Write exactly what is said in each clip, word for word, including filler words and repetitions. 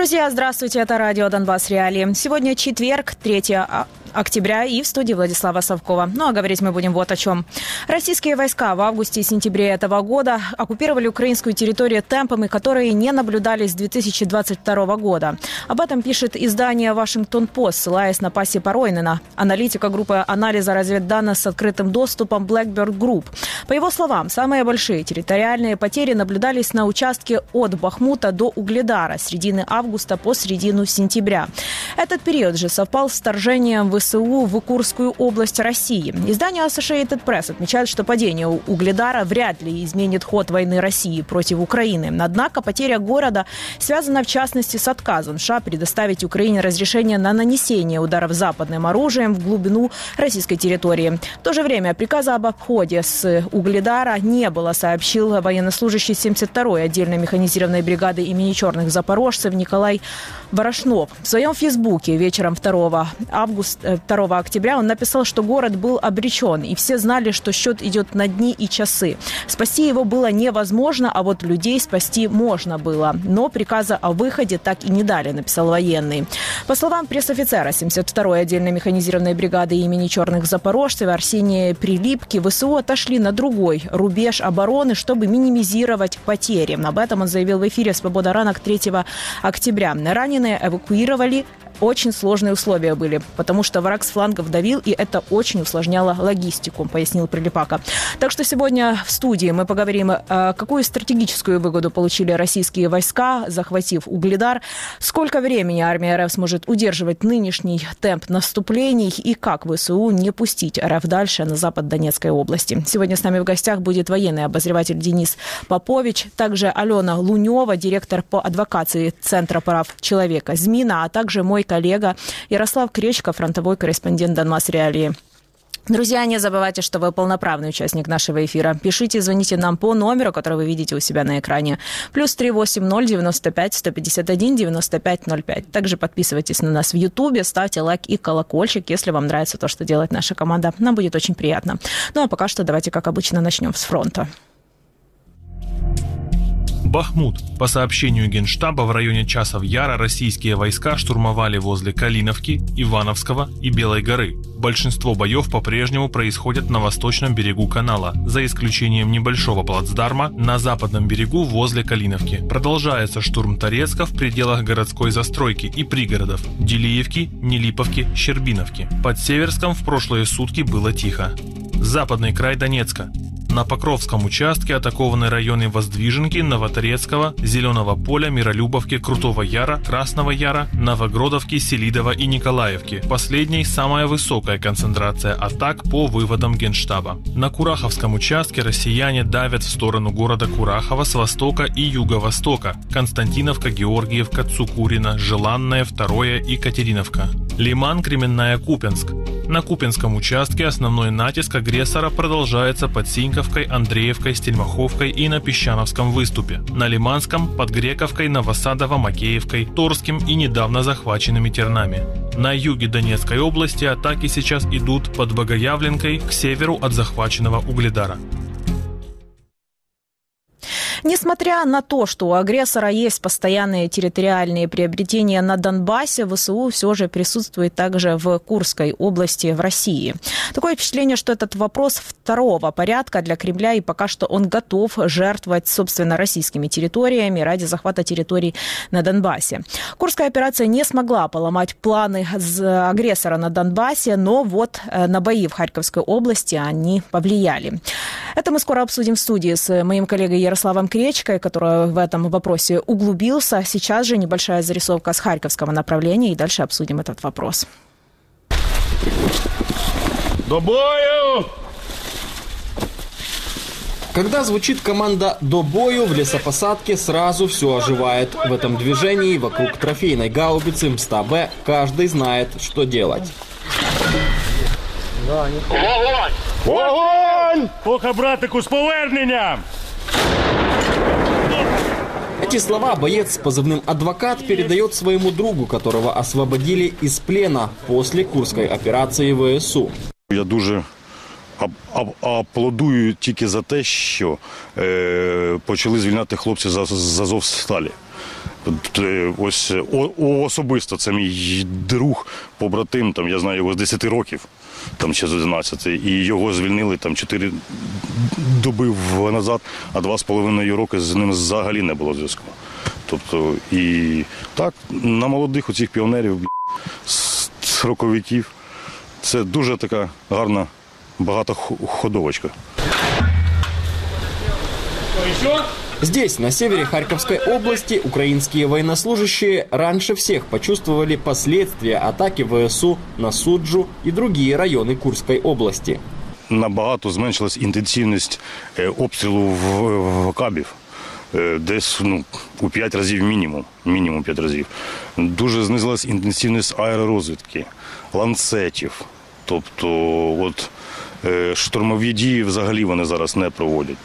Друзья, здравствуйте, это радио «Донбасс Реалии». Сегодня четверг, третьего октября, и в студии Владислава Совкова. Ну а говорить мы будем вот о чем. Российские войска в августе и сентябре этого года оккупировали украинскую территорию темпами, которые не наблюдались с две тысячи двадцать второго года. Об этом пишет издание «Вашингтон-Пост», ссылаясь на Паси Поройнена, аналитика группы анализа разведданных с открытым доступом Blackbird Group. По его словам, самые большие территориальные потери наблюдались на участке от Бахмута до Угледара с середины августа по середину сентября. Этот период же совпал с вторжением ВСУ в Курскую область России. Издание Associated Press отмечает, что падение Угледара вряд ли изменит ход войны России против Украины. Однако потеря города связана в частности с отказом США предоставить Украине разрешение на нанесение ударов западным оружием в глубину российской территории. В то же время приказа об обходе с Угледара не было, сообщил военнослужащий семьдесят второй отдельной механизированной бригады имени Черных запорожцев Николай Ворошнов. В своем фейсбуке вечером второго августа, второго октября он написал, что город был обречен, и все знали, что счет идет на дни и часы. Спасти его было невозможно, а вот людей спасти можно было. Но приказа о выходе так и не дали, написал военный. По словам пресс-офицера семьдесят второй отдельной механизированной бригады имени Черных запорожцев Арсения Прилипки, ВСУ отошли на другой рубеж обороны, чтобы минимизировать потери. Об этом он заявил в эфире «Свобода ранок» третьего октября. Раненые эвакуировали. Очень сложные условия были, потому что враг с флангов давил, и это очень усложняло логистику, пояснил Прилипака. Так что сегодня в студии мы поговорим, какую стратегическую выгоду получили российские войска, захватив Угледар, сколько времени армия РФ сможет удерживать нынешний темп наступлений и как ВСУ не пустить РФ дальше на запад Донецкой области. Сегодня с нами в гостях будет военный обозреватель Денис Попович, также Алена Лунева, директор по адвокации Центра прав человека «Змина», а также мой коллега Ярослав Кречко, фронтовой корреспондент «Донбасс Реалии». Друзья, не забывайте, что вы полноправный участник нашего эфира. Пишите, звоните нам по номеру, который вы видите у себя на экране. Плюс три восемь ноль девяносто пять сто пятьдесят один девяносто пять ноль пять. Также подписывайтесь на нас в Ютубе, ставьте лайк и колокольчик, если вам нравится то, что делает наша команда. Нам будет очень приятно. Ну а пока что давайте, как обычно, начнем с фронта. Бахмут. По сообщению Генштаба, в районе Часов Яра российские войска штурмовали возле Калиновки, Ивановского и Белой горы. Большинство боев по-прежнему происходят на восточном берегу канала, за исключением небольшого плацдарма на западном берегу возле Калиновки. Продолжается штурм Торецка в пределах городской застройки и пригородов Делиевки, Нелиповки, Щербиновки. Под Северском в прошлые сутки было тихо. Западный край Донецка. На Покровском участке атакованы районы Воздвиженки, Новоторецкого, Зеленого поля, Миролюбовки, Крутого Яра, Красного Яра, Новогродовки, Селидова и Николаевки. Последней самая высокая концентрация атак по выводам Генштаба. На Кураховском участке россияне давят в сторону города Курахова с востока и юго-востока. Константиновка, Георгиевка, Цукурина, Желанная, Второе и Катериновка. Лиман, Кременная, Купенск. На Купенском участке основной натиск агрессора продолжается под Синьковкой, Андреевкой, Стельмаховкой и на Песчановском выступе. На Лиманском под Грековкой, Новосадово, Макеевкой, Торским и недавно захваченными Тернами. На юге Донецкой области атаки сейчас идут под Богоявленкой к северу от захваченного Угледара. Несмотря на то, что у агрессора есть постоянные территориальные приобретения на Донбассе, ВСУ все же присутствует также в Курской области в России. Такое впечатление, что этот вопрос второго порядка для Кремля, и пока что он готов жертвовать, собственно, российскими территориями ради захвата территорий на Донбассе. Курская операция не смогла поломать планы агрессора на Донбассе, но вот на бои в Харьковской области они повлияли. Это мы скоро обсудим в студии с моим коллегой Ярославом Кречкой, который в этом вопросе углубился. Сейчас же небольшая зарисовка с харьковского направления, и дальше обсудим этот вопрос. До бою! Когда звучит команда «До бою», в лесопосадке сразу все оживает. В этом движении вокруг трофейной гаубицы МСТА-Б каждый знает, что делать. Вогонь! Вогонь! Пока, братику, с поверненням! Эти слова боец с позывным «Адвокат» передает своему другу, которого освободили из плена после Курской операції ВСУ. Я дуже аплодую тільки за те, що е, почали звільняти хлопці з Азовсталі. Ось особисто це мій друг, побратим, там, я знаю його з десяти років, там ще з одинадцяти, і його звільнили там чотири доби назад, а два з половиною роки з ним взагалі не було зв'язку. Тобто, і так, на молодих оцих піонерів, сороковиків, це дуже така гарна, багата ходовочка. Здесь, на севере Харьковской области, украинские военнослужащие раньше всех почувствовали последствия атаки ВСУ на Суджу и другие районы Курской области. Набагато зменшилась інтенсивність обстрілу в кабів. Десь ну, у п'ять разів мінімум, мінімум п'ять разів. Дуже знизилась інтенсивність аеророзвідки, ланцетів. Тобто от, штурмові дії взагалі вони зараз не проводять.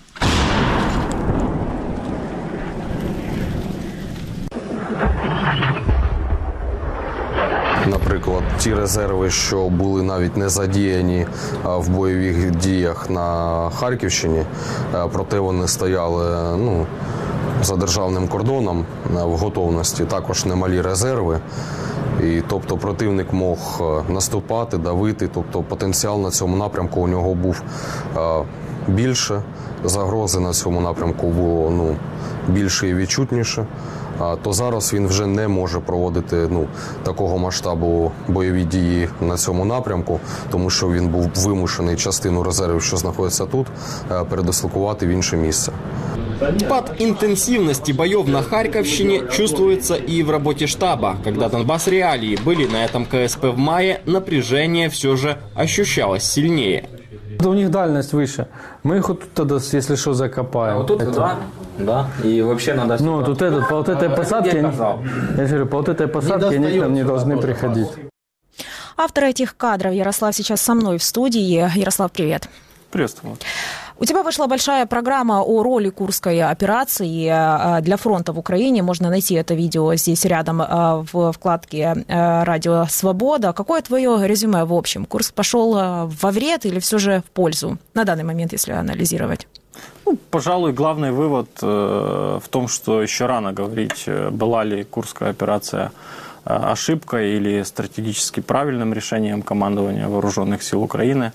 Наприклад, ті резерви, що були навіть не задіяні в бойових діях на Харківщині, проте вони стояли ну, за державним кордоном в готовності, також немалі резерви. І, тобто противник мог наступати, давити, тобто потенціал на цьому напрямку у нього був більше, загрози на цьому напрямку було ну, більше і відчутніше. То зараз він вже не може проводити ну, такого масштабу бойові дії на цьому напрямку, тому що він був вимушений частину резервів, що знаходяться тут, передислокувати в інше місце. Спад интенсивности боев на Харьковщине чувствуется и в работе штаба. Когда Донбасс Реалии были на этом КСП в мае, напряжение все же ощущалось сильнее. У них дальность выше. Мы их вот тогда, если что, закопаем. А вот тут, это... да, да. И вообще надо... Ну, вот, вот этот, по вот этой посадке, они, я говорю, по вот этой посадке они к нам не должны приходить. Автор этих кадров Ярослав сейчас со мной в студии. Ярослав, привет. Приветствую. У тебя вышла большая программа о роли Курской операции для фронта в Украине. Можно найти это видео здесь рядом в вкладке «Радио Свобода». Какое твое резюме в общем? Курск пошел во вред или все же в пользу на данный момент, если анализировать? Ну, пожалуй, главный вывод в том, что еще рано говорить, была ли Курская операция ошибкой или стратегически правильным решением командования Вооруженных сил Украины.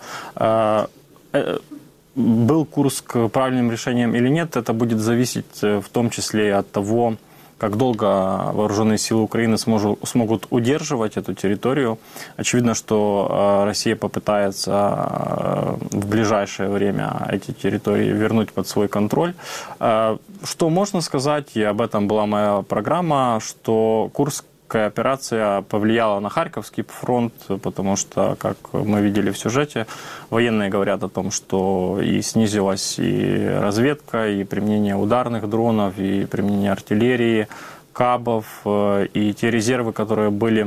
Был Курск правильным решением или нет, это будет зависеть в том числе от того, как долго вооруженные силы Украины сможет, смогут удерживать эту территорию. Очевидно, что Россия попытается в ближайшее время эти территории вернуть под свой контроль. Что можно сказать, и об этом была моя программа, что Курск операция повлияла на Харьковский фронт, потому что, как мы видели в сюжете, военные говорят о том, что и снизилась и разведка, и применение ударных дронов, и применение артиллерии, кабов, и те резервы, которые были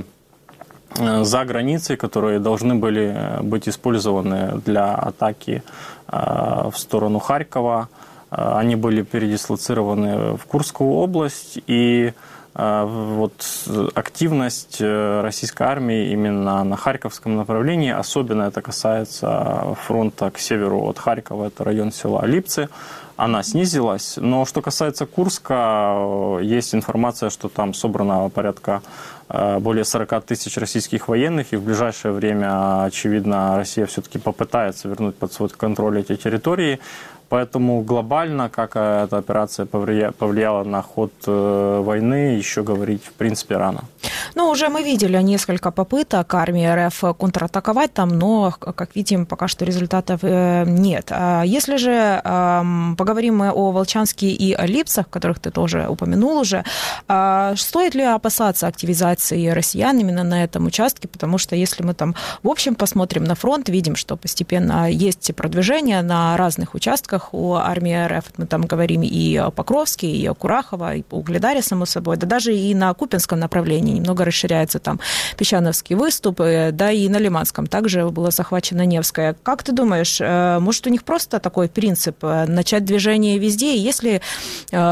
за границей, которые должны были быть использованы для атаки в сторону Харькова, они были передислоцированы в Курскую область, и вот активность российской армии именно на Харьковском направлении, особенно это касается фронта к северу от Харькова, это район села Липцы, она снизилась. Но что касается Курска, есть информация, что там собрано порядка более сорока тысяч российских военных, и в ближайшее время, очевидно, Россия все-таки попытается вернуть под свой контроль эти территории. Поэтому глобально, как эта операция повлияла на ход войны, еще говорить в принципе рано. Ну, уже мы видели несколько попыток армии РФ контратаковать там, но, как видим, пока что результатов нет. Если же поговорим мы о Волчанске и о Липцах, которых ты тоже упомянул уже, стоит ли опасаться активизации россиян именно на этом участке? Потому что если мы там в общем посмотрим на фронт, видим, что постепенно есть продвижение на разных участках у армии РФ. Мы там говорим и о Покровске, и о Курахово, и о Угледаре, само собой, да даже и на Купинском направлении немного расширяется там Песчановский выступ, да и на Лиманском также было захвачено Невское. Как ты думаешь, может у них просто такой принцип начать движение везде, и есть ли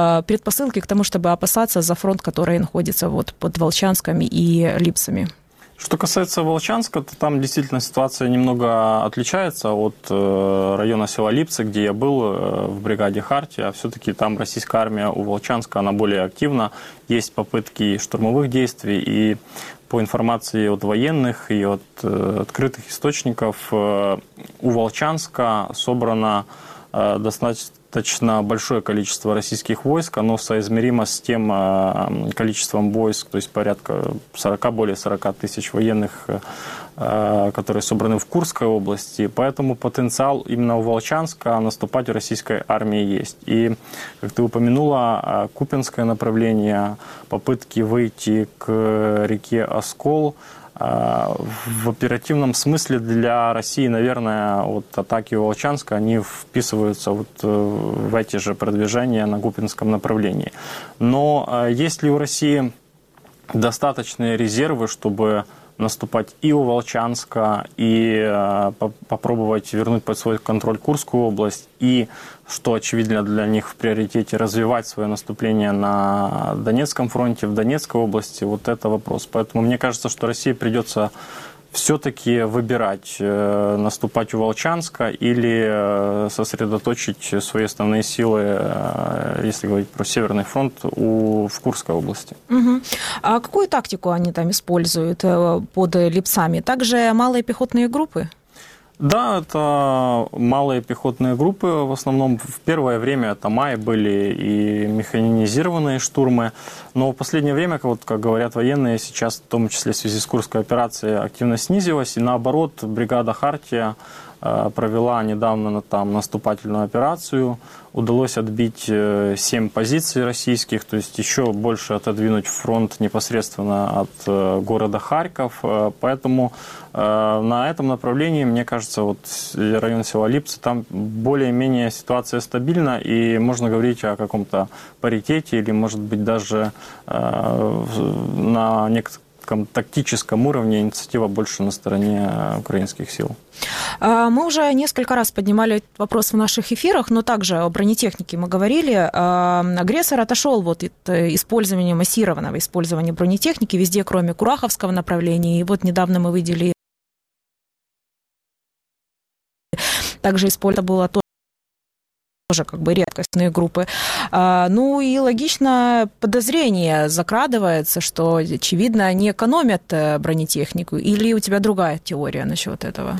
предпосылки к тому, чтобы опасаться за фронт, который находится вот под Волчанском и Липцами? Что касается Волчанска, то там действительно ситуация немного отличается от района села Липцы, где я был в бригаде «Хартия». Все-таки там российская армия у Волчанска, она более активна. Есть попытки штурмовых действий, и по информации от военных и от открытых источников, у Волчанска собрано достаточно большое количество российских войск, оно соизмеримо с тем количеством войск, то есть порядка сорока, более сорока тысяч военных, которые собраны в Курской области. Поэтому потенциал именно у Волчанска наступать у российской армии есть. И, как ты упомянула, Купянское направление, попытки выйти к реке Оскол, в оперативном смысле для России, наверное, вот атаки Волчанска, они вписываются вот в эти же продвижения на Купянском направлении. Но есть ли у России достаточные резервы, чтобы наступать и у Волчанска, и э, попробовать вернуть под свой контроль Курскую область, и, что очевидно для них в приоритете, развивать свое наступление на Донецком фронте, в Донецкой области, вот это вопрос. Поэтому мне кажется, что России придется все-таки выбирать, э, наступать у Волчанска или э, сосредоточить свои основные силы, э, если говорить про Северный фронт, у, в Курской области. Угу. А какую тактику они там используют э, под Липцами? Также малые пехотные группы? Да, это малые пехотные группы. В основном в первое время это май были и механизированные штурмы. Но в последнее время, вот, как говорят военные, сейчас, в том числе в связи с Курской операцией, активность снизилась. И наоборот, бригада «Хартия» провела недавно там наступательную операцию. Удалось отбить семь позиций российских, то есть еще больше отодвинуть фронт непосредственно от города Харьков. Поэтому на этом направлении, мне кажется, вот район села Липцы, там более-менее ситуация стабильна, и можно говорить о каком-то паритете или, может быть, даже на некотором тактическом уровне инициатива больше на стороне украинских сил. Мы уже несколько раз поднимали этот вопрос в наших эфирах, но также о бронетехнике мы говорили. Агрессор отошел вот от использования, массированного использования бронетехники везде, кроме Кураховского направления. И вот недавно мы видели, также использовано было то, тоже как бы редкостные группы. Ну и логично подозрение закрадывается, что, очевидно, они экономят бронетехнику. Или у тебя другая теория насчет этого?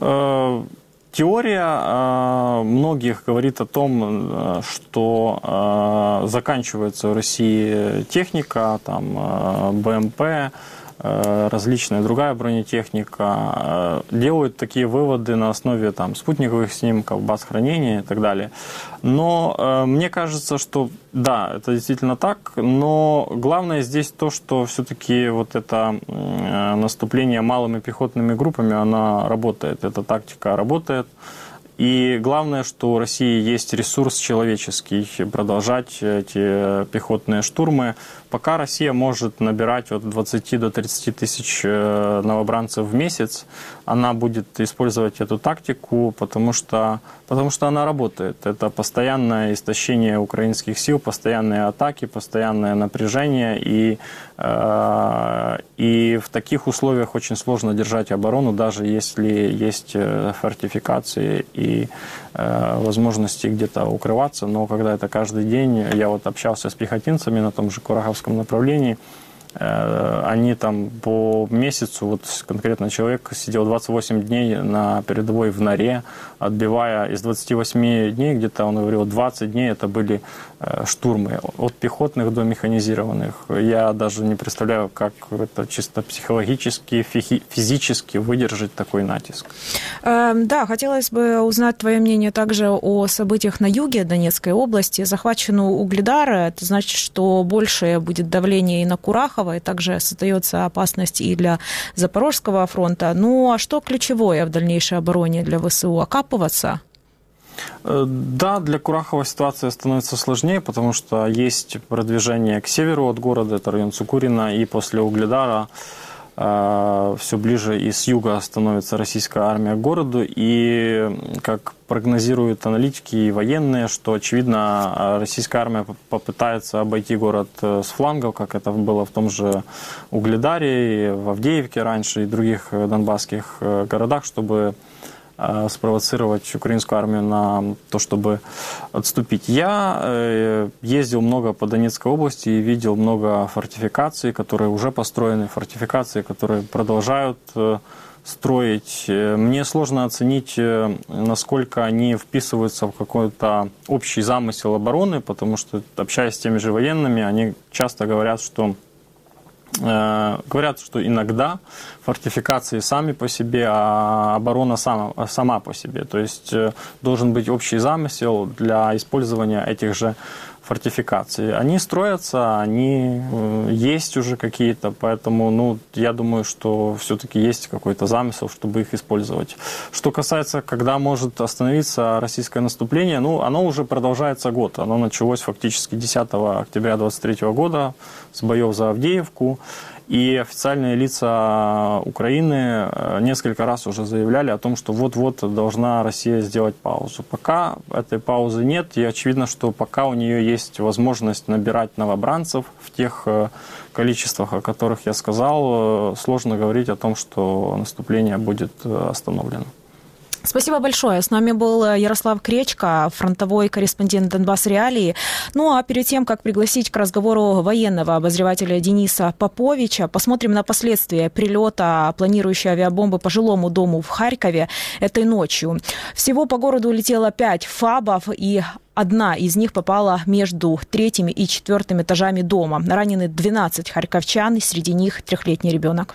Теория многих говорит о том, что заканчивается в России техника, там БМП, различная другая бронетехника, делают такие выводы на основе там, спутниковых снимков, баз хранения и так далее. Но э, мне кажется, что да, это действительно так, но главное здесь то, что все-таки вот это э, наступление малыми пехотными группами, она работает, эта тактика работает. И главное, что у России есть ресурс человеческий продолжать эти пехотные штурмы. Пока Россия может набирать от двадцати до тридцати тысяч новобранцев в месяц, она будет использовать эту тактику, потому что, потому что она работает. Это постоянное истощение украинских сил, постоянные атаки, постоянное напряжение. И, э, и в таких условиях очень сложно держать оборону, даже если есть фортификации и э, возможности где-то укрываться. Но когда это каждый день, я вот общался с пехотинцами на том же Кураховском направлении, они там по месяцу, вот конкретно человек сидел двадцать восемь дней на передовой в норе, отбивая из двадцати восьми дней, где-то он говорил, двадцать дней это были штурмы, от пехотных до механизированных. Я даже не представляю, как это чисто психологически, физически выдержать такой натиск. Да, хотелось бы узнать твое мнение также о событиях на юге Донецкой области. Захвачен Угледар, это значит, что больше будет давление и на Курахово, и также остается опасность и для Запорожского фронта. Ну, а что ключевое в дальнейшей обороне для ВСУ? Окапываться? Да, для Курахова ситуация становится сложнее, потому что есть продвижение к северу от города, это район Цукурина, и после Угледара все ближе и с юга становится российская армия к городу. И, как прогнозируют аналитики и военные, что, очевидно, российская армия попытается обойти город с флангов, как это было в том же Угледаре, в Авдеевке раньше и других донбасских городах, чтобы спровоцировать украинскую армию на то, чтобы отступить. Я ездил много по Донецкой области и видел много фортификаций, которые уже построены, фортификации, которые продолжают строить. Мне сложно оценить, насколько они вписываются в какой-то общий замысел обороны, потому что, общаясь с теми же военными, они часто говорят, что Говорят, что иногда фортификации сами по себе, а оборона сама, сама по себе. То есть должен быть общий замысел для использования этих же фортификаций. Они строятся, они есть уже какие-то, поэтому ну, я думаю, что все-таки есть какой-то замысел, чтобы их использовать. Что касается, когда может остановиться российское наступление, ну, оно уже продолжается год. Оно началось фактически десятого октября две тысячи двадцать третьего года с боев за Авдеевку. И официальные лица Украины несколько раз уже заявляли о том, что вот-вот должна Россия сделать паузу. Пока этой паузы нет, и очевидно, что пока у нее есть возможность набирать новобранцев в тех количествах, о которых я сказал, сложно говорить о том, что наступление будет остановлено. Спасибо большое. С нами был Ярослав Кречко, фронтовой корреспондент Донбасс Реалии. Ну а перед тем, как пригласить к разговору военного обозревателя Дениса Поповича, посмотрим на последствия прилета планирующей авиабомбы по жилому дому в Харькове этой ночью. Всего по городу улетело пять фабов, и одна из них попала между третьим и четвертым этажами дома. Ранены двенадцать харьковчан, и среди них трехлетний ребенок.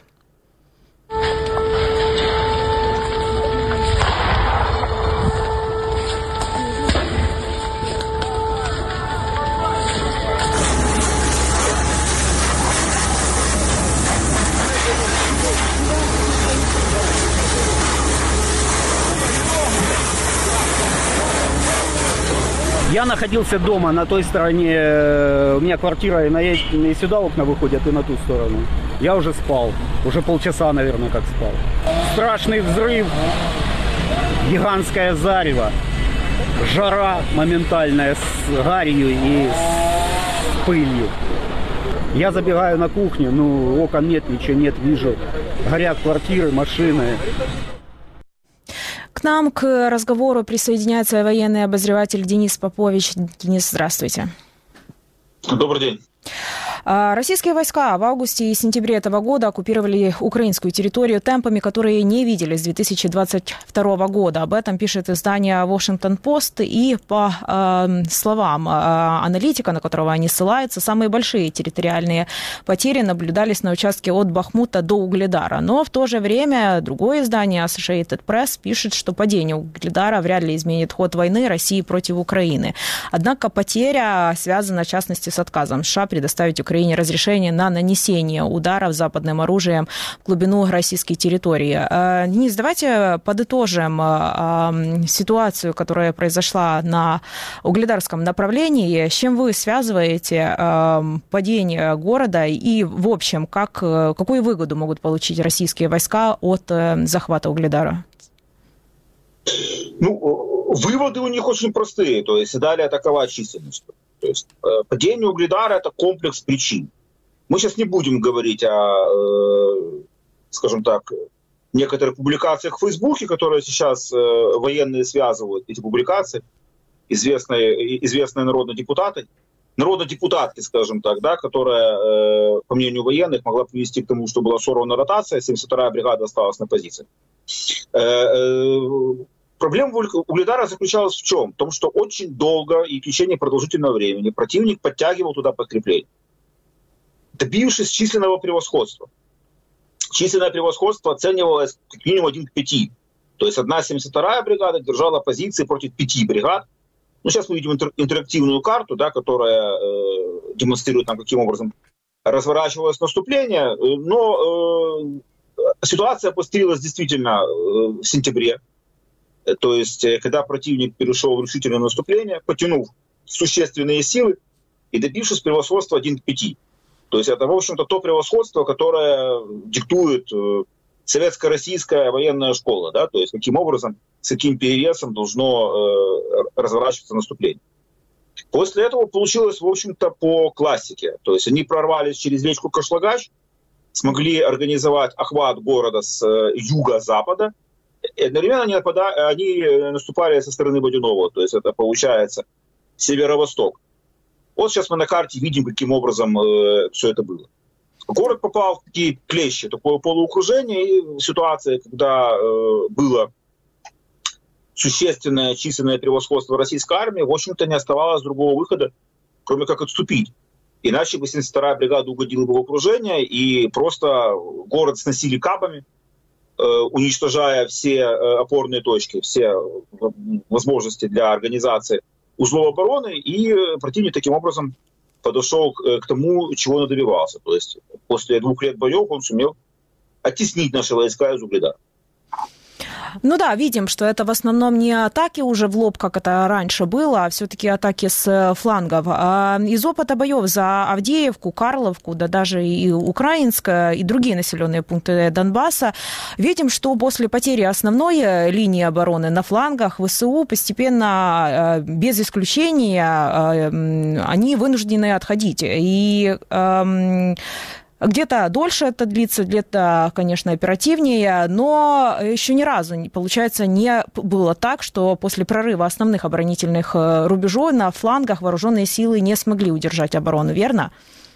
Я находился дома на той стороне, у меня квартира, и, и сюда окна выходят, и на ту сторону. Я уже спал, уже полчаса, наверное, как спал. Страшный взрыв, гигантское зарево, жара моментальная с гарью и с пылью. Я забегаю на кухню, ну, окон нет, ничего нет, вижу, горят квартиры, машины. К нам к разговору присоединяется военный обозреватель Денис Попович. Денис, здравствуйте. Добрый день. Российские войска в августе и сентябре этого года оккупировали украинскую территорию темпами, которые не видели с две тысячи двадцать второго года. Об этом пишет издание Washington Post. И по э, словам э, аналитика, на которого они ссылаются, самые большие территориальные потери наблюдались на участке от Бахмута до Угледара. Но в то же время другое издание Associated Press пишет, что падение Угледара вряд ли изменит ход войны России против Украины. Однако потеря связана, в частности, с отказом США предоставить Украине разрешение на нанесение ударов западным оружием в глубину российской территории. Денис, давайте подытожим ситуацию, которая произошла на Угледарском направлении. С чем вы связываете падение города и, в общем, как, какую выгоду могут получить российские войска от захвата Угледара? Ну, выводы у них очень простые. То есть далее атаковать численностью. То есть падение Угледара – это комплекс причин. Мы сейчас не будем говорить о, скажем так, некоторых публикациях в Фейсбуке, которые сейчас военные связывают, эти публикации, известные, известные народные депутаты, народодепутатки, скажем так, да, которая, по мнению военных, могла привести к тому, что была сорвана ротация, семьдесят вторая бригада осталась на позиции. Проблема Угледара заключалась в чем? В том, что очень долго и в течение продолжительного времени противник подтягивал туда подкрепление, добившись численного превосходства. Численное превосходство оценивалось как минимум один к пяти. То есть одна семьдесят вторая бригада держала позиции против пяти бригад. Ну, сейчас мы видим интер- интерактивную карту, да, которая э, демонстрирует нам, каким образом разворачивалось наступление. Но э, ситуация обострилась действительно э, в сентябре. То есть, когда противник перешел в решительное наступление, потянув существенные силы и добившись превосходства один к пяти. То То есть это, в общем-то, то превосходство, которое диктует советско-российская военная школа, да, то есть каким образом, с каким перевесом должно э, разворачиваться наступление. После этого получилось, в общем-то, по классике. То есть они прорвались через речку Кашлагач, смогли организовать охват города с э, юго-запада, и одновременно они, напада... они наступали со стороны Бодюнова, то есть это получается северо-восток. Вот сейчас мы на карте видим, каким образом э, все это было. Город попал в такие клещи, такое полуокружение, и ситуация, когда э, было существенное численное превосходство российской армии, в общем-то, не оставалось другого выхода, кроме как отступить. Иначе бы семьдесят вторая бригада угодила бы в окружение, и просто город сносили кабами, э, уничтожая все э, опорные точки, все возможности для организации узлов обороны, и противник таким образом подошел к, к тому, чего он добивался. То есть после двух лет боев он сумел оттеснить наши войска из Угледара. Ну да, видим, что это в основном не атаки уже в лоб, как это раньше было, а все-таки атаки с флангов. А из опыта боев за Авдеевку, Карловку, да даже и Украинское, и другие населенные пункты Донбасса, видим, что после потери основной линии обороны на флангах ВСУ постепенно, без исключения, они вынуждены отходить. И где-то дольше это длится, где-то, конечно, оперативнее, но еще ни разу, получается, не было так, что после прорыва основных оборонительных рубежей на флангах вооруженные силы не смогли удержать оборону, верно?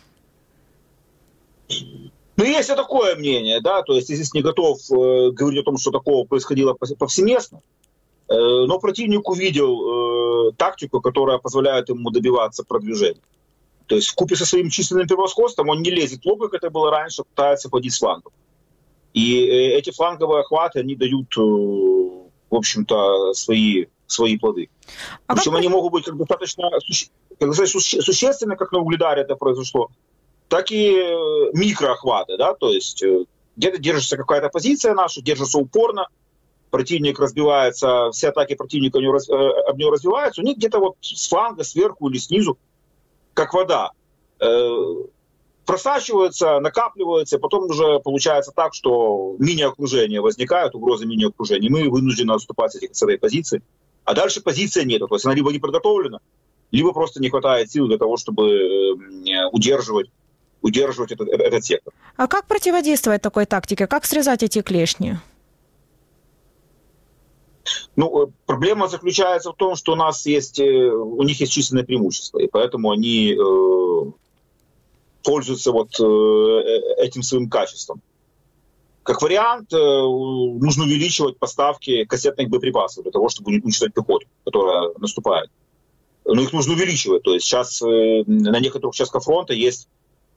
Ну, есть и такое мнение, да, то есть я здесь не готов э, говорить о том, что такого происходило повсеместно, э, но противник увидел э, тактику, которая позволяет ему добиваться продвижения. То есть вкупе со своим численным превосходством он не лезет в лоб, как это было раньше, пытается ходить с флангов. И эти фланговые охваты, они дают, в общем-то, свои, свои плоды. А Причем как... они могут быть как достаточно как сказать, существенны, как на Угледаре это произошло, так и микроохваты. Да? То есть где-то держится какая-то позиция наша, держится упорно, противник разбивается, все атаки противника об него развиваются, у них где-то вот с фланга, сверху или снизу, как вода, э, просачивается, накапливается, потом уже получается так, что мини-окружения возникают, угрозы мини-окружения, мы вынуждены отступать с этой позиции, а дальше позиции нет, то есть она либо не подготовлена, либо просто не хватает сил для того, чтобы э, удерживать, удерживать этот, этот сектор. А как противодействовать такой тактике? Как срезать эти клешни? Ну, проблема заключается в том, что у нас есть, у них есть численное преимущество, и поэтому они э, пользуются вот э, этим своим качеством. Как вариант, э, нужно увеличивать поставки кассетных боеприпасов для того, чтобы уничтожить пехоту, которая наступает. Но их нужно увеличивать. То есть сейчас э, на некоторых участках фронта есть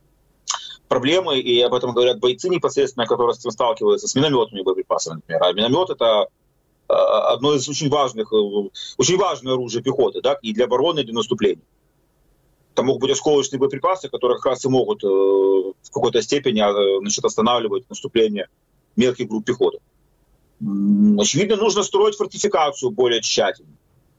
проблемы, и об этом говорят бойцы непосредственно, которые с этим сталкиваются, с минометными боеприпасами, например. А миномет — это одно из очень важных, очень важное оружие пехоты, да, и для обороны, и для наступления. Там могут быть осколочные боеприпасы, которые как раз и могут э, в какой-то степени э, значит, останавливать наступление мелких групп пехоты. Очевидно, нужно строить фортификацию более тщательно,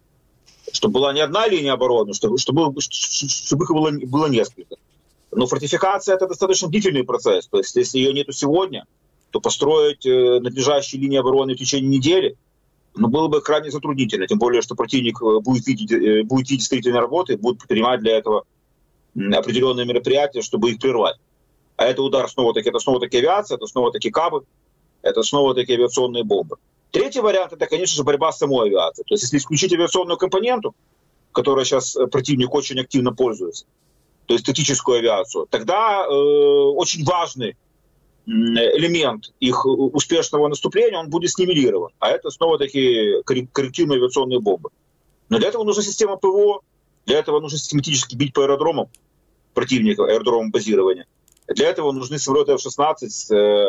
чтобы была не одна линия обороны, чтобы, чтобы, чтобы их было, было несколько. Но фортификация — это достаточно длительный процесс. То есть если ее нету сегодня, то построить э, надлежащие линии обороны в течение недели, но было бы крайне затруднительно, тем более, что противник будет видеть, будет видеть строительные работы, будет предпринимать для этого определенные мероприятия, чтобы их прервать. А это удар снова-таки, это снова-таки авиация, это снова-таки кабы, это снова-таки авиационные бомбы. Третий вариант — это, конечно же, борьба с самой авиацией. То есть если исключить авиационную компоненту, которой сейчас противник очень активно пользуется, то есть тактическую авиацию, тогда э, очень важный элемент их успешного наступления, он будет снивелирован. А это снова-таки коррективные авиационные бомбы. Но для этого нужна система ПВО, для этого нужно систематически бить по аэродромам противника, аэродромам базирования. Для этого нужны самолеты эф шестнадцать с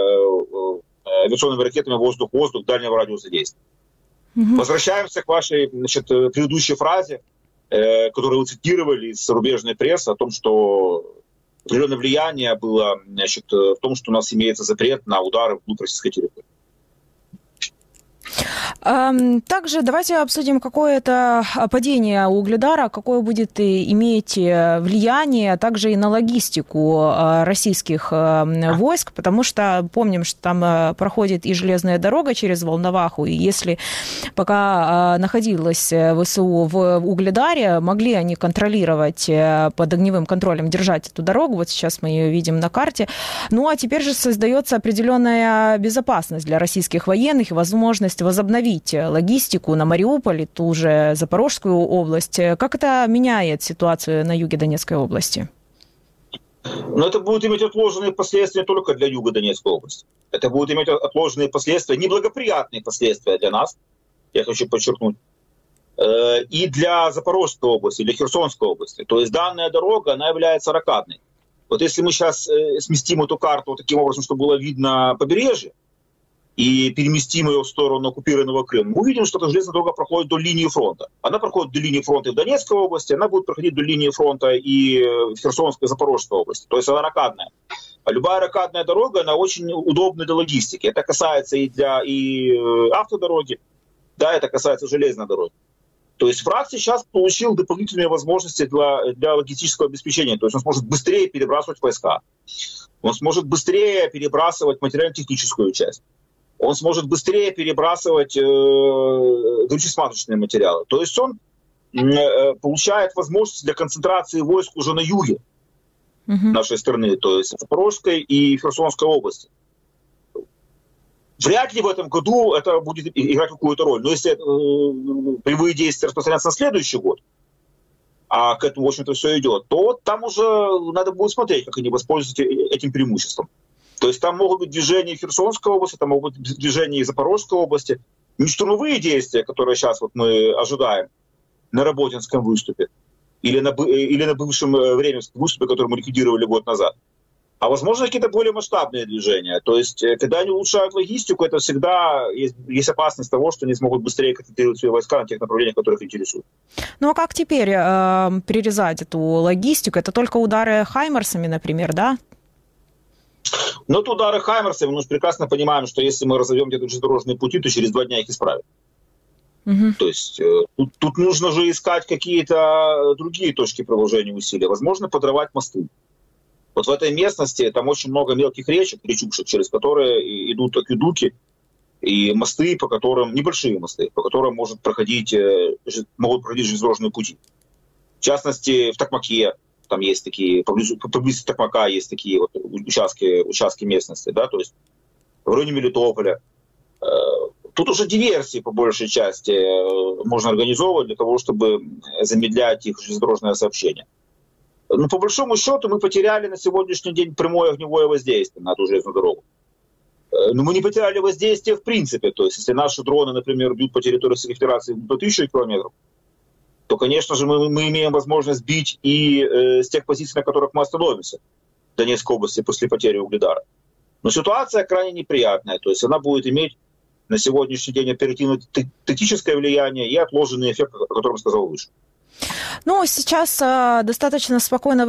авиационными ракетами воздух-воздух дальнего радиуса действия. Mm-hmm. Возвращаемся к вашей, значит, предыдущей фразе, э, которую вы цитировали из зарубежной прессы, о том, что определенное влияние было, значит, в том, что у нас имеется запрет на удары вглубь российской территории. Также давайте обсудим какое-то падение Угледара, какое будет иметь влияние, а также и на логистику российских войск, потому что помним, что там проходит и железная дорога через Волноваху, и если пока находилась ВСУ в Угледаре, могли они контролировать, под огневым контролем держать эту дорогу, вот сейчас мы ее видим на карте, ну а теперь же создается определенная безопасность для российских военных и возможность возобновить логистику на Мариуполь, ту же Запорожскую область. Как это меняет ситуацию на юге Донецкой области? Но это будет иметь отложенные последствия только для юга Донецкой области. Это будет иметь отложенные последствия, неблагоприятные последствия для нас, я хочу подчеркнуть, и для Запорожской области, для Херсонской области. То есть данная дорога, она является ракадной. Вот если мы сейчас сместим эту карту таким образом, чтобы было видно побережье, и переместим ее в сторону оккупированного Крыма, мы увидим, что эта железная дорога проходит до линии фронта. Она проходит до линии фронта и в Донецкой области, она будет проходить до линии фронта и в Херсонской, и Запорожской области. То есть она ракадная. А любая ракадная дорога, она очень удобна для логистики. Это касается и для и автодороги, да, это касается железной дороги. То есть враг сейчас получил дополнительные возможности для, для логистического обеспечения. То есть он сможет быстрее перебрасывать войска, он сможет быстрее перебрасывать материально-техническую часть. Он сможет быстрее перебрасывать э, горюче-смазочные материалы. То есть он э, получает возможность для концентрации войск уже на юге uh-huh. нашей страны, то есть Запорожской и Херсонской области. Вряд ли в этом году это будет играть какую-то роль. Но если э, боевые действия распространятся на следующий год, а к этому, в общем-то, все идет, то там уже надо будет смотреть, как они воспользуются этим преимуществом. То есть там могут быть движения в Херсонской области, там могут быть движения в Запорожской области. Не штурмовые действия, которые сейчас вот мы ожидаем на Работинском выступе или на, или на бывшем Временском выступе, который мы ликвидировали год назад. А возможно какие-то более масштабные движения. То есть когда они улучшают логистику, это всегда есть, есть опасность того, что они смогут быстрее концентрировать свои войска на тех направлениях, которые их интересуют. Ну а как теперь э, перерезать эту логистику? Это только удары хаймерсами, например, да? Но это удары хаймерсами, мы же прекрасно понимаем, что если мы разовьем где-то железнодорожные пути, то через два дня их исправим. Угу. То есть э, тут, тут нужно же искать какие-то другие точки приложения усилий. Возможно, подрывать мосты. Вот в этой местности там очень много мелких речек, речушек, через которые идут акведуки и мосты, по которым, небольшие мосты, по которым может проходить, могут проходить железнодорожные пути. В частности, в Токмаке там есть такие, поблизости, поблизости Токмака есть такие вот участки, участки местности, да, то есть в районе Мелитополя. Тут уже диверсии, по большей части, можно организовывать для того, чтобы замедлять их железнодорожное сообщение. Ну, по большому счету, мы потеряли на сегодняшний день прямое огневое воздействие на эту железную дорогу. Но мы не потеряли воздействие в принципе. То есть, если наши дроны, например, бьют по территории Российской Федерации до тысячи километров, то, конечно же, мы, мы имеем возможность бить и э, с тех позиций, на которых мы остановимся в Донецкой области после потери Угледара. Но ситуация крайне неприятная. То есть она будет иметь на сегодняшний день оперативно-тактическое влияние и отложенный эффект, о котором я сказал выше. Ну, сейчас э, достаточно спокойно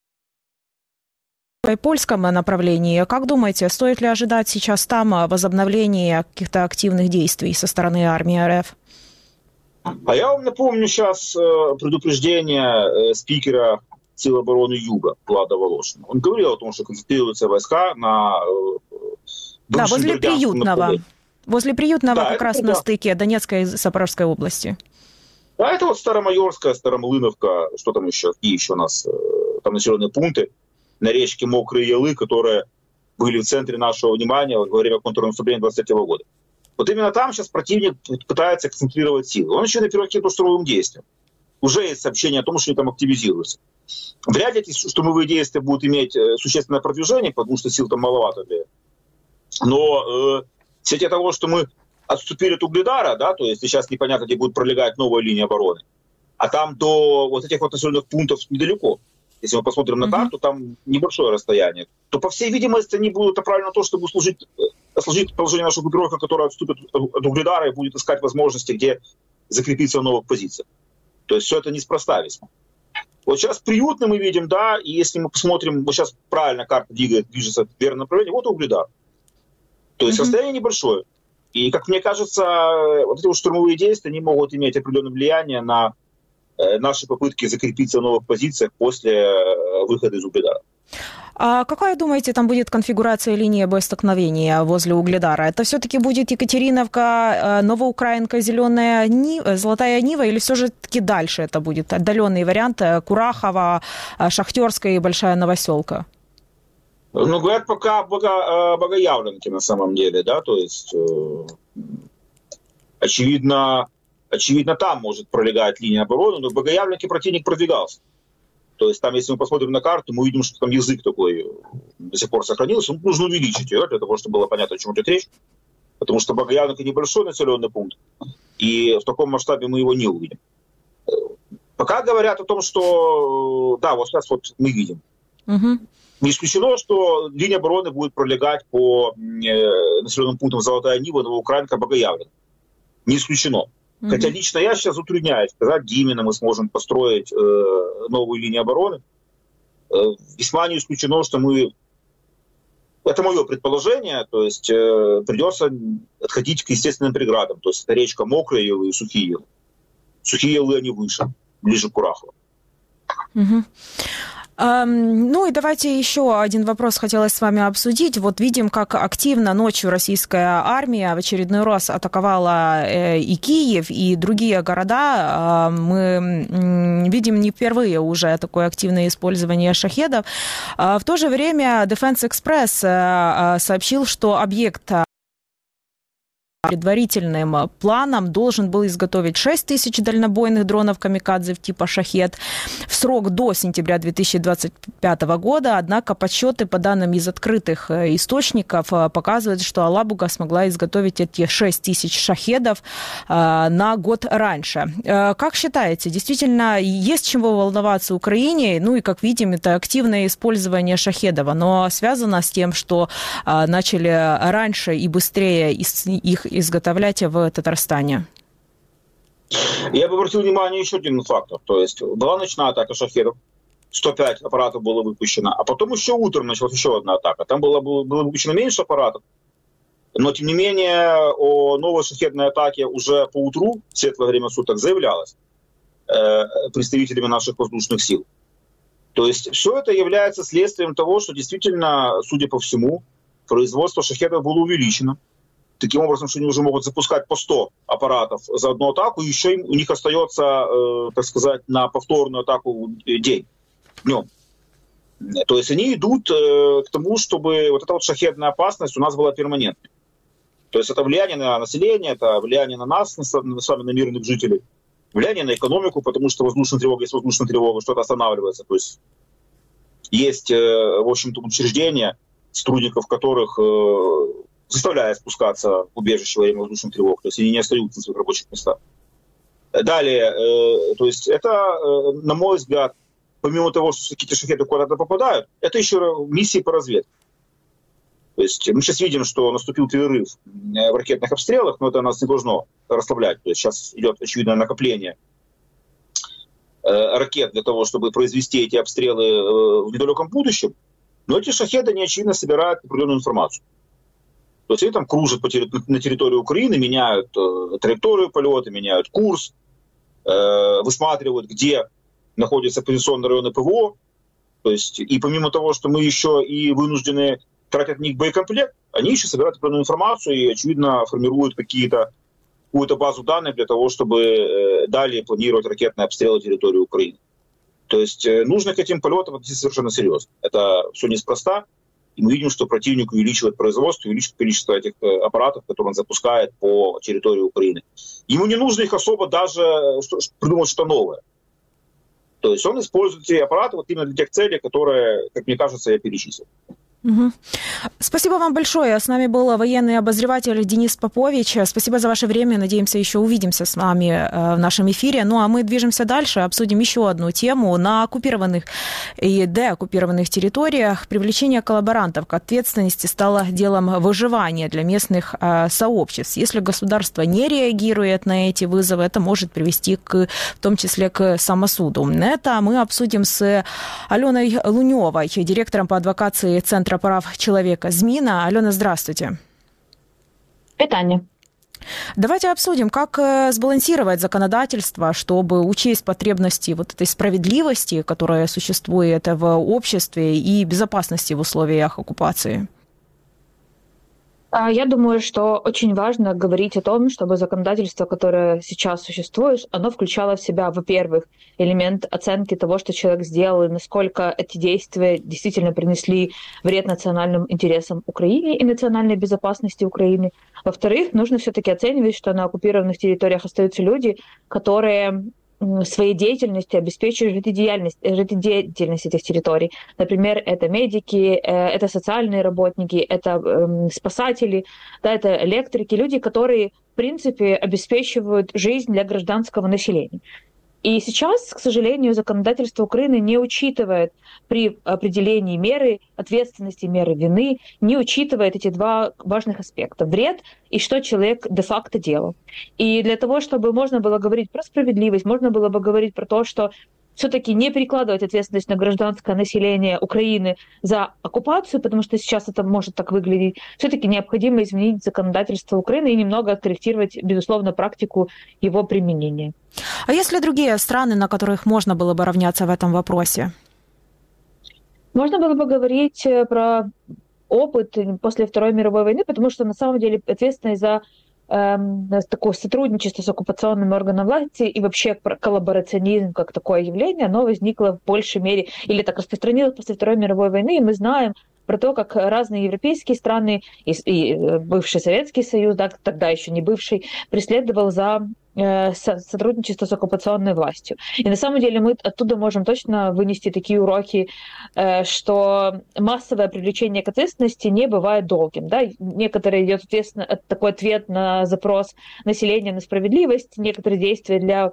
в польском направлении. Как думаете, стоит ли ожидать сейчас там возобновления каких-то активных действий со стороны армии РФ? А я вам напомню сейчас э, предупреждение э, спикера сил обороны Юга Влада Волошина. Он говорил о том, что концентрируются войска на э, да, возле Приютного. Возле Приютного да, как раз да. на стыке Донецкой и Запорожской области. А это вот Старомайорская, Старомлыновка, что там еще, какие еще у нас, там населенные пункты на речке Мокрые Ялы, которые были в центре нашего внимания во время контрнаступления двадцать третьего года. Вот именно там сейчас противник пытается концентрировать силы. Он еще на перспективу штурмовым действиям. Уже есть сообщение о том, что они там активизируются. Вряд ли эти штурмовые действия будут иметь существенное продвижение, потому что сил там маловато для этого. Но э, в свете того, что мы отступили от Угледара, да, то есть сейчас непонятно, где будет пролегать новая линия обороны, а там до вот этих вот населенных пунктов недалеко. Если мы посмотрим на карту, там небольшое расстояние. То, по всей видимости, они будут направлены на то, чтобы служить, служить положение нашего группировки, которая отступит от Угледара и будет искать возможности, где закрепиться в новых позициях. То есть все это неспроста весьма. Вот сейчас Приютно мы видим, да, и если мы посмотрим, вот сейчас правильно карта двигает, движется в верном направлении, вот Угледар. То есть mm-hmm. расстояние небольшое. И, как мне кажется, вот эти вот штурмовые действия, они могут иметь определенное влияние на наши попытки закрепиться в новых позициях после выхода из Угледара. А какая, думаете, там будет конфигурация линии боестолкновения возле Угледара? Это все-таки будет Екатериновка, Новоукраинка, Зеленая Нива, Золотая Нива, или все же таки дальше это будет отдаленный вариант Курахова, Шахтерская и Большая Новоселка? Ну, говорят, пока Бого, Богоявленки на самом деле, да, то есть э, очевидно, очевидно там может пролегать линия обороны, но в Богоявленке противник продвигался. То есть там, если мы посмотрим на карту, мы увидим, что там язык такой до сих пор сохранился. Ну, нужно увеличить ее для того, чтобы было понятно, о чем идет речь. Потому что Богоявленка небольшой населенный пункт, и в таком масштабе мы его не увидим. Пока говорят о том, что да, вот сейчас вот мы видим. Угу. Не исключено, что линия обороны будет пролегать по э, населенным пунктам Золотая Нива, Новоукраинка, Богоявленка. Не исключено. Mm-hmm. Хотя лично я сейчас затрудняюсь сказать, где именно мы сможем построить э, новую линию обороны. Э, весьма не исключено, что мы... Это мое предположение, то есть э, придется отходить к естественным преградам. То есть это речка Мокрая Елы и Сухие Елы. Сухие Елы они выше, ближе к Курахову. Mm-hmm. Ну и давайте еще один вопрос хотелось с вами обсудить. Вот видим, как активно ночью российская армия в очередной раз атаковала и Киев, и другие города. Мы видим не впервые уже такое активное использование шахедов. В то же время Defense Express сообщил, что объект предварительным планом должен был изготовить шесть тысяч дальнобойных дронов «Камикадзе» типа «Шахед» в срок до сентября две тысячи двадцать пятого года. Однако подсчеты по данным из открытых источников показывают, что Алабуга смогла изготовить эти шесть тысяч «Шахедов» на год раньше. Как считаете, действительно есть чего волноваться Украине? Ну и, как видим, это активное использование «Шахедов». Оно связано с тем, что начали раньше и быстрее их изготовлять в Татарстане? Я бы обратил внимание еще один фактор. То есть была ночная атака шахедов, сто пять аппаратов было выпущено, а потом еще утром началась еще одна атака. Там было, было, было выпущено меньше аппаратов, но тем не менее о новой шахедной атаке уже по утру, в светлое время суток, заявлялось э, представителями наших воздушных сил. То есть все это является следствием того, что действительно, судя по всему, производство шахедов было увеличено. Таким образом, что они уже могут запускать по сто аппаратов за одну атаку, и еще им, у них остается, э, так сказать, на повторную атаку день, днем. То есть они идут э, к тому, чтобы вот эта вот шахедная опасность у нас была перманентной. То есть это влияние на население, это влияние на нас, на, с вами, на мирных жителей, влияние на экономику, потому что воздушная тревога есть воздушная тревога, что-то останавливается. То есть есть, э, в общем-то, учреждения, сотрудников которых... Э, заставляя спускаться в убежище во время воздушных тревог, то есть они не остаются на своих рабочих местах. Далее, э, то есть это, э, на мой взгляд, помимо того, что какие-то шахеды куда-то попадают, это еще миссии по разведке. То есть мы сейчас видим, что наступил перерыв в ракетных обстрелах, но это нас не должно расслаблять. То есть сейчас идет очевидное накопление э, ракет для того, чтобы произвести эти обстрелы э, в недалеком будущем. Но эти шахеды, они очевидно собирают определенную информацию. То есть они там кружат по терри- на территории Украины, меняют э, траекторию полета, меняют курс, э, высматривают, где находятся позиционные районы ПВО. То есть, и помимо того, что мы еще и вынуждены тратить на них боекомплект, они еще собирают определенную информацию и, очевидно, формируют какие-то, какую-то базу данных для того, чтобы э, далее планировать ракетные обстрелы территории Украины. То есть э, нужно к этим полетам относиться совершенно серьезно. Это все неспроста. И мы видим, что противник увеличивает производство, увеличивает количество этих аппаратов, которые он запускает по территории Украины. Ему не нужно их особо даже придумать что-то новое. То есть он использует эти аппараты вот именно для тех целей, которые, как мне кажется, я перечислил. Угу. Спасибо вам большое. С нами был военный обозреватель Денис Попович. Спасибо за ваше время. Надеемся, еще увидимся с вами в нашем эфире. Ну, а мы движемся дальше, обсудим еще одну тему. На оккупированных и деоккупированных территориях привлечение коллаборантов к ответственности стало делом выживания для местных сообществ. Если государство не реагирует на эти вызовы, это может привести к, в том числе к самосуду. Это мы обсудим с Аленой Луневой, директором по адвокации Центра прав человека «Зміна». Алена, здравствуйте. Вітання. Давайте обсудим, как сбалансировать законодательство, чтобы учесть потребности вот этой справедливости, которая существует в обществе, и безопасности в условиях оккупации. Я думаю, что очень важно говорить о том, чтобы законодательство, которое сейчас существует, оно включало в себя, во-первых, элемент оценки того, что человек сделал, и насколько эти действия действительно принесли вред национальным интересам Украины и национальной безопасности Украины. Во-вторых, нужно все-таки оценивать, что на оккупированных территориях остаются люди, которые своей деятельностью обеспечивают жизнедеятельность, жизнедеятельность этих территорий. Например, это медики, это социальные работники, это спасатели, да, это электрики, люди, которые, в принципе, обеспечивают жизнь для гражданского населения. И сейчас, к сожалению, законодательство Украины не учитывает при определении меры ответственности, меры вины, не учитывает эти два важных аспекта – вред и что человек де-факто делал. И для того, чтобы можно было говорить про справедливость, можно было бы говорить про то, что все-таки не перекладывать ответственность на гражданское население Украины за оккупацию, потому что сейчас это может так выглядеть. Все-таки необходимо изменить законодательство Украины и немного откорректировать, безусловно, практику его применения. А есть ли другие страны, на которых можно было бы равняться в этом вопросе? Можно было бы говорить про опыт после Второй мировой войны, потому что на самом деле ответственность за такое сотрудничество с оккупационными органами власти и вообще коллаборационизм как такое явление, оно возникло в большей мере или так распространилось после Второй мировой войны, и мы знаем про то, как разные европейские страны и, и бывший Советский Союз, да, тогда еще не бывший, преследовал за э, сотрудничество с оккупационной властью. И на самом деле мы оттуда можем точно вынести такие уроки, э, что массовое привлечение к ответственности не бывает долгим. Да? Некоторые идет такой ответ на запрос населения на справедливость, некоторые действия для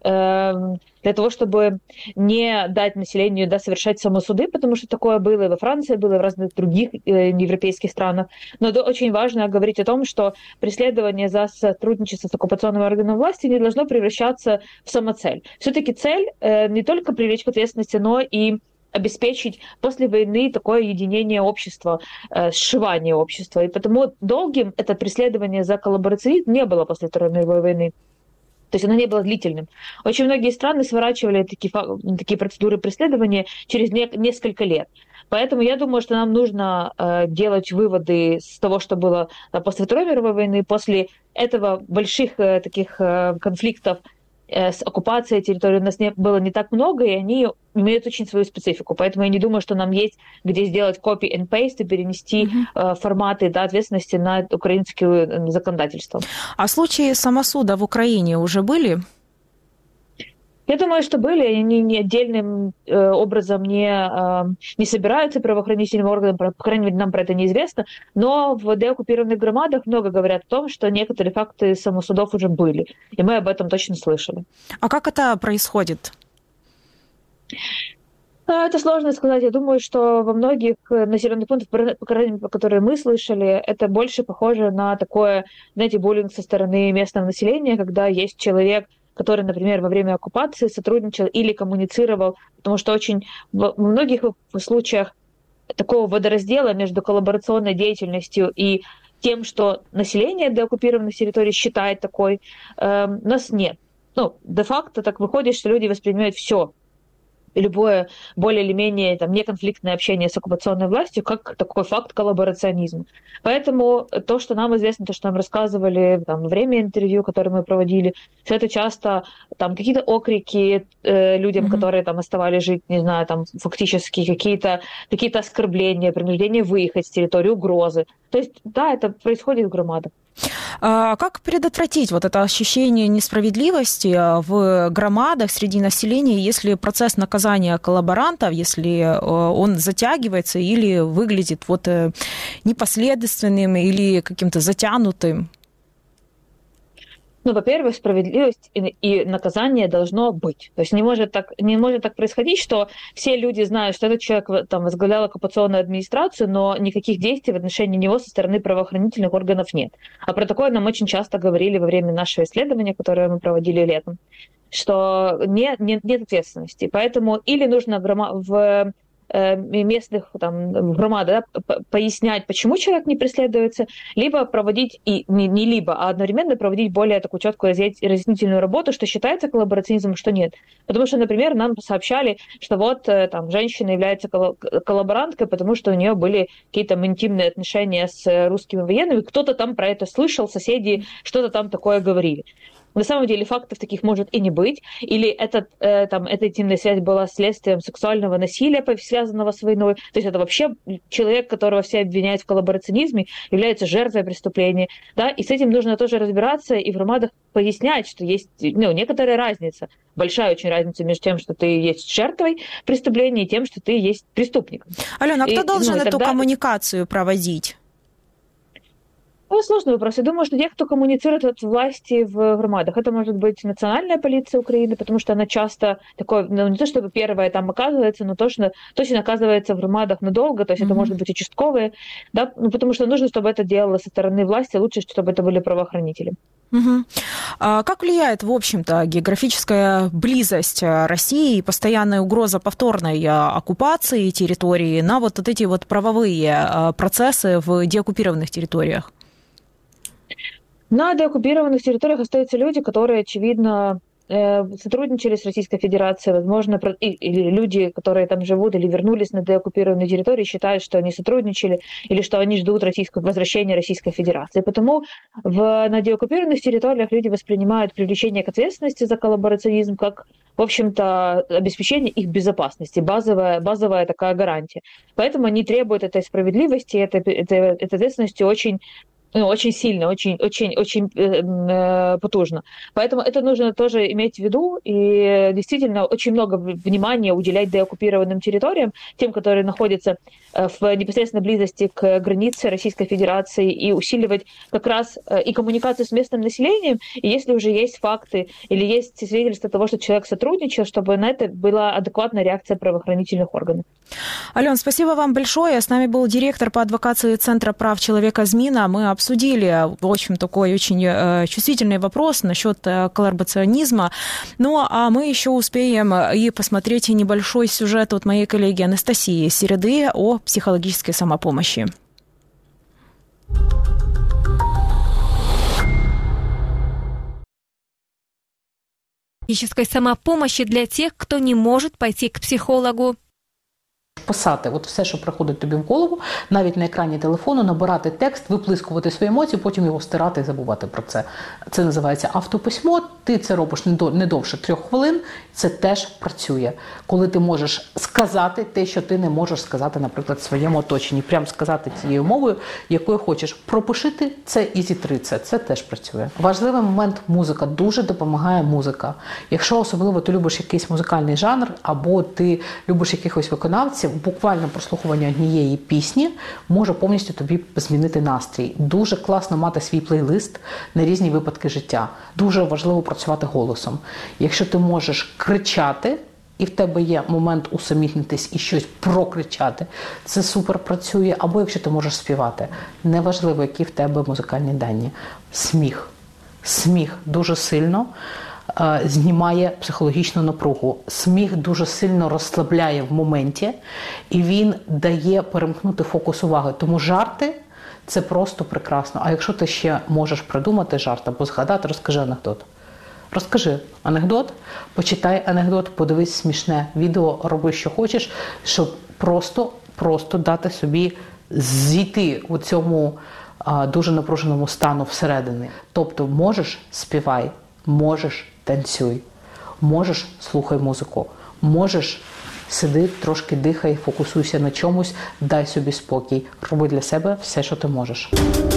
для того, чтобы не дать населению, да, совершать самосуды, потому что такое было и во Франции, было и в разных других э, европейских странах. Но это очень важно говорить о том, что преследование за сотрудничество с оккупационными органами власти не должно превращаться в самоцель. Все-таки цель э, не только привлечь к ответственности, но и обеспечить после войны такое единение общества, э, сшивание общества. И потому долгим это преследование за коллаборационизм не было после Второй мировой войны. То есть оно не было длительным. Очень многие страны сворачивали такие, такие процедуры преследования через не, несколько лет. Поэтому я думаю, что нам нужно э, делать выводы с того, что было да, после Второй мировой войны, после этого больших э, таких э, конфликтов э, с оккупацией территории у нас не, было не так много, и они имеют очень свою специфику. Поэтому я не думаю, что нам есть где сделать copy and paste и перенести mm-hmm. э, форматы да, ответственности на украинское законодательство. А случаи самосуда в Украине уже были? Я думаю, что были. Они не отдельным э, образом не, э, не собираются правоохранительным органам, по крайней мере, нам про это неизвестно. Но в деоккупированных громадах много говорят о том, что некоторые факты самосудов уже были. И мы об этом точно слышали. А как это происходит? Это сложно сказать. Я думаю, что во многих населенных пунктах, по крайней мере, по которым мы слышали, это больше похоже на такое, знаете, буллинг со стороны местного населения, когда есть человек, который, например, во время оккупации сотрудничал или коммуницировал, потому что очень в многих случаях такого водораздела между коллаборационной деятельностью и тем, что население деоккупированных территорий считает такой, э, у нас нет. Ну, де-факто так выходит, что люди воспринимают все, любое более или менее там, неконфликтное общение с оккупационной властью как такой факт коллаборационизма. Поэтому то, что нам известно, то, что нам рассказывали там, во время интервью, которое мы проводили, все это часто там, какие-то окрики э, людям, mm-hmm. которые там оставались жить, не знаю, там фактически какие-то, какие-то оскорбления, принуждение выехать с территории, угрозы. То есть, да, это происходит в громадах. А как предотвратить вот это ощущение несправедливости в громадах среди населения, если процесс наказания коллаборантов, если он затягивается или выглядит вот непоследовательным или каким-то затянутым? Ну, во-первых, справедливость и, и наказание должно быть. То есть не может, так, не может так происходить, что все люди знают, что этот человек там, возглавлял оккупационную администрацию, но никаких действий в отношении него со стороны правоохранительных органов нет. А про такое нам очень часто говорили во время нашего исследования, которое мы проводили летом, что нет, нет, нет ответственности. Поэтому или нужно в местных там, громад, да, пояснять, почему человек не преследуется, либо проводить, и не, не либо, а одновременно проводить более такую четкую разъяснительную работу, что считается коллаборационизмом, что нет. Потому что, например, нам сообщали, что вот там женщина является коллаборанткой, потому что у нее были какие-то интимные отношения с русскими военными, кто-то там про это слышал, соседи что-то там такое говорили. На самом деле фактов таких может и не быть. Или этот, э, там, эта интимная связь была следствием сексуального насилия, связанного с войной. То есть это вообще человек, которого все обвиняют в коллаборационизме, является жертвой преступления. Да? И с этим нужно тоже разбираться и в громадах пояснять, что есть ну, некоторая разница, большая очень разница между тем, что ты есть жертвой преступления, и тем, что ты есть преступником. Алена, а кто и, должен ну, эту тогда... коммуникацию проводить? Ну, сложный вопрос. Я думаю, что те, кто коммуницирует от власти в громадах, это может быть национальная полиция Украины, потому что она часто такое, ну, не то чтобы первая там оказывается, но точно, точно оказывается в громадах надолго, то есть mm-hmm. это может быть участковые, да, ну, потому что нужно, чтобы это делалось со стороны власти, лучше, чтобы это были правоохранители. Угу. А как влияет, в общем-то, географическая близость России и постоянная угроза повторной оккупации территории на вот, вот эти вот правовые процессы в деоккупированных территориях? На деоккупированных территориях остаются люди, которые, очевидно, сотрудничали с Российской Федерацией, возможно, или люди, которые там живут или вернулись на деоккупированные территории, считают, что они сотрудничали или что они ждут российского, возвращения Российской Федерации. Потому в, на деоккупированных территориях люди воспринимают привлечение к ответственности за коллаборационизм как, в общем-то, обеспечение их безопасности, базовая, базовая такая гарантия. Поэтому они требуют этой справедливости, этой, этой, этой ответственности очень Ну, очень сильно, очень, очень, очень э, потужно. Поэтому это нужно тоже иметь в виду и действительно очень много внимания уделять деоккупированным территориям, тем, которые находятся в непосредственной близости к границе Российской Федерации, и усиливать как раз и коммуникацию с местным населением, и если уже есть факты или есть свидетельства того, что человек сотрудничал, чтобы на это была адекватная реакция правоохранительных органов. Ален, спасибо вам большое. С нами был директор по адвокации Центра прав человека ЗМИНа. Мы обсудили, в общем, такой очень чувствительный вопрос насчет коллаборационизма. Ну, а мы еще успеем и посмотреть небольшой сюжет от моей коллеги Анастасии Середы о психологической самопомощи. Психологической самопомощи для тех, кто не может пойти к психологу. Писати от все, що приходить тобі в голову, навіть на екрані телефону, набирати текст, виплискувати свої емоції, потім його стирати і забувати про це. Це називається автописьмо. Ти це робиш не довше трьох хвилин, це теж працює. Коли ти можеш сказати те, що ти не можеш сказати, наприклад, своєму оточенні, прям сказати тією мовою, якою хочеш. Пропишити це і зітри це, це теж працює. Важливий момент – музика. Дуже допомагає музика. Якщо особливо ти любиш якийсь музикальний жанр, або ти любиш якихось виконавців, буквально прослухування однієї пісні може повністю тобі змінити настрій. Дуже класно мати свій плейлист на різні випадки життя. Дуже важливо працювати голосом. Якщо ти можеш кричати, і в тебе є момент усамітнитись і щось прокричати, це супер працює. Або якщо ти можеш співати. Неважливо, які в тебе музикальні дані. Сміх. Сміх дуже сильно знімає психологічну напругу. Сміх дуже сильно розслабляє в моменті, і він дає перемкнути фокус уваги. Тому жарти – це просто прекрасно. А якщо ти ще можеш придумати жарт або згадати, розкажи анекдот. Розкажи анекдот, почитай анекдот, подивись смішне відео, роби, що хочеш, щоб просто, просто дати собі зійти у цьому а, дуже напруженому стану всередини. Тобто можеш – співай, можеш – танцюй, можеш – слухай музику, можеш – сиди, трошки дихай, фокусуйся на чомусь, дай собі спокій, роби для себе все, що ти можеш.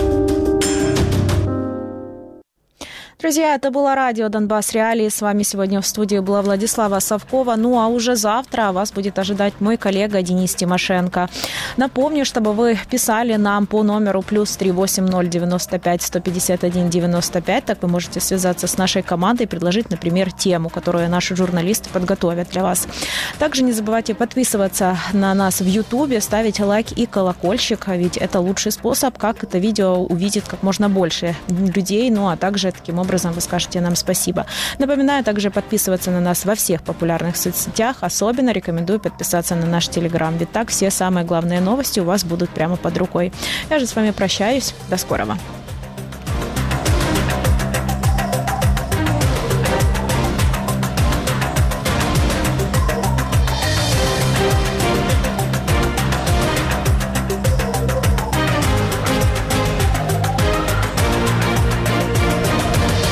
Друзья, это было радио «Донбасс Реалии». С вами сегодня в студии была Владислава Совкова. Ну а уже завтра вас будет ожидать мой коллега Денис Тимошенко. Напомню, чтобы вы писали нам по номеру плюс три восемь ноль девяносто пять сто пятьдесят один девяносто пять. Так вы можете связаться с нашей командой и предложить, например, тему, которую наши журналисты подготовят для вас. Также не забывайте подписываться на нас в Ютубе, ставить лайк и колокольчик, ведь это лучший способ, как это видео увидит как можно больше людей, ну а также таким образом образом вы скажете нам спасибо. Напоминаю также подписываться на нас во всех популярных соцсетях. Особенно рекомендую подписаться на наш Телеграм, ведь так все самые главные новости у вас будут прямо под рукой. Я же с вами прощаюсь. До скорого.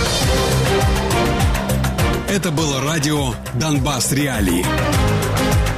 Это было радио «Донбасс Реалии».